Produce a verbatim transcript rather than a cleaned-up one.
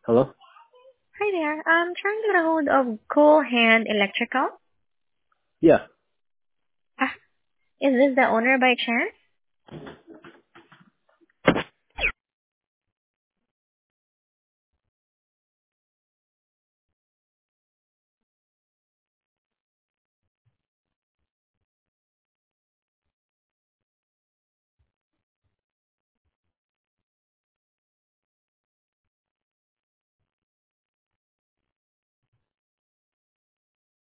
Hello? Hi there. I'm trying to get a hold of Cool Hand Electrical. Yeah. Ah, is this the owner by chance?